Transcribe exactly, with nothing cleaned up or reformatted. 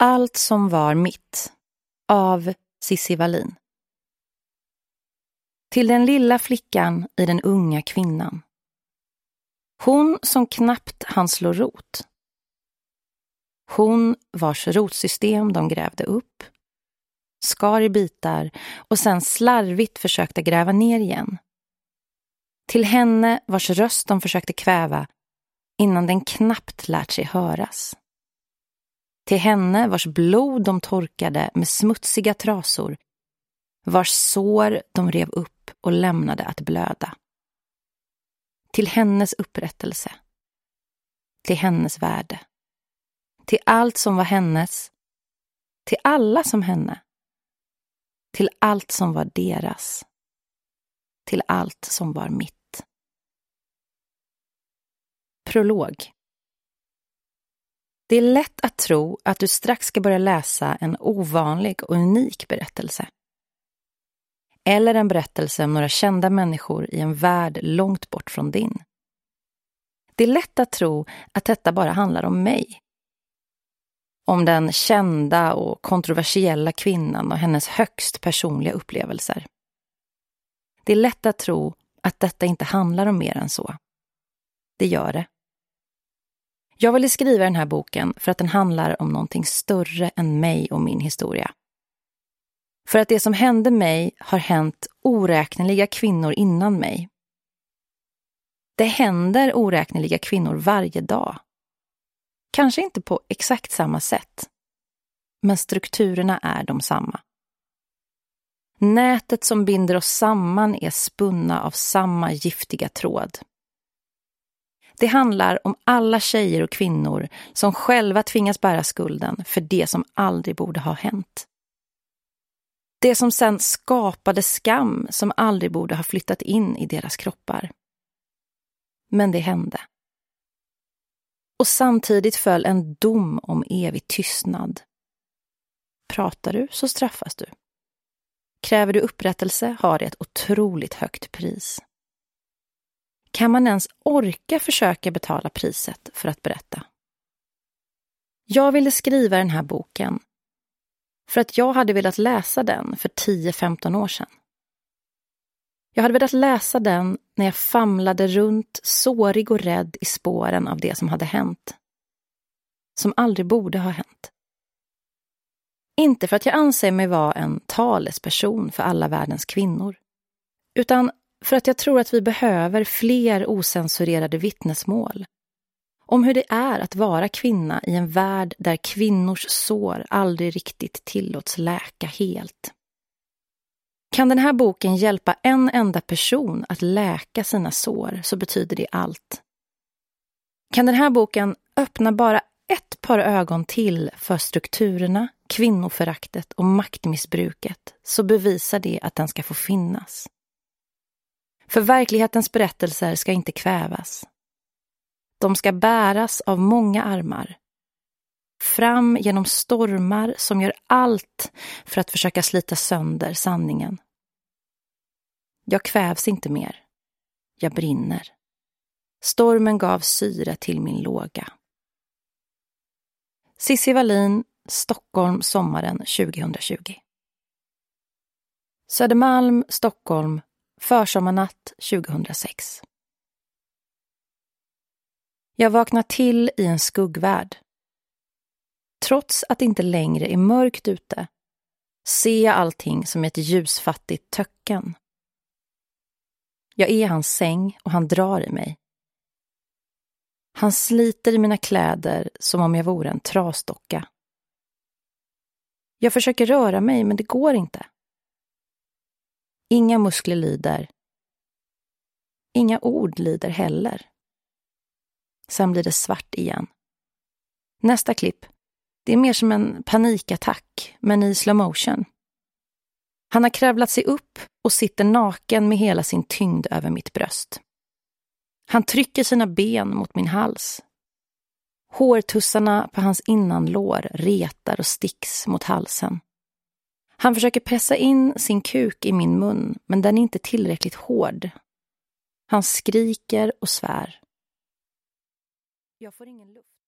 Allt som var mitt av Cissi Wallin. Till den lilla flickan i den unga kvinnan. Hon som knappt hann slå rot. Hon vars rotsystem de grävde upp, skar i bitar och sen slarvigt försökte gräva ner igen. Till henne vars röst de försökte kväva innan den knappt lärt sig höras. Till henne vars blod de torkade med smutsiga trasor, vars sår de rev upp och lämnade att blöda. Till hennes upprättelse, till hennes värde, till allt som var hennes, till alla som henne, till allt som var deras, till allt som var mitt. Prolog. Det är lätt att tro att du strax ska börja läsa en ovanlig och unik berättelse. Eller en berättelse om några kända människor i en värld långt bort från din. Det är lätt att tro att detta bara handlar om mig. Om den kända och kontroversiella kvinnan och hennes högst personliga upplevelser. Det är lätt att tro att detta inte handlar om mer än så. Det gör det. Jag ville skriva den här boken för att den handlar om någonting större än mig och min historia. För att det som hände mig har hänt oräkneliga kvinnor innan mig. Det händer oräkneliga kvinnor varje dag. Kanske inte på exakt samma sätt. Men strukturerna är de samma. Nätet som binder oss samman är spunna av samma giftiga tråd. Det handlar om alla tjejer och kvinnor som själva tvingas bära skulden för det som aldrig borde ha hänt. Det som sedan skapade skam som aldrig borde ha flyttat in i deras kroppar. Men det hände. Och samtidigt föll en dom om evig tystnad. Pratar du så straffas du. Kräver du upprättelse har det ett otroligt högt pris. Kan man ens orka försöka betala priset för att berätta? Jag ville skriva den här boken för att jag hade velat läsa den för tio femton år sedan. Jag hade velat läsa den när jag famlade runt sårig och rädd i spåren av det som hade hänt. Som aldrig borde ha hänt. Inte för att jag anser mig vara en talesperson för alla världens kvinnor. Utan för att jag tror att vi behöver fler osensurerade vittnesmål. Om hur det är att vara kvinna i en värld där kvinnors sår aldrig riktigt tillåts läka helt. Kan den här boken hjälpa en enda person att läka sina sår så betyder det allt. Kan den här boken öppna bara ett par ögon till för strukturerna, kvinnoföraktet och maktmissbruket så bevisar det att den ska få finnas. För verklighetens berättelser ska inte kvävas. De ska bäras av många armar. Fram genom stormar som gör allt för att försöka slita sönder sanningen. Jag kvävs inte mer. Jag brinner. Stormen gav syre till min låga. Cissi Wallin, Stockholm, sommaren tjugohundratjugo. Södermalm, Stockholm, försommarnatt tjugohundrasex. Jag vaknar till i en skuggvärld. Trots att det inte längre är mörkt ute ser jag allting som ett ljusfattigt töcken. Jag är i hans säng och han drar i mig. Han sliter i mina kläder som om jag vore en trasdocka. Jag försöker röra mig men det går inte. Inga muskler lider. Inga ord lider heller. Sen blir det svart igen. Nästa klipp. Det är mer som en panikattack, men i slow motion. Han har kravlat sig upp och sitter naken med hela sin tyngd över mitt bröst. Han trycker sina ben mot min hals. Hårtussarna på hans innanlår retar och sticks mot halsen. Han försöker pressa in sin kuk i min mun, men den är inte tillräckligt hård. Han skriker och svär. Jag får ingen luft.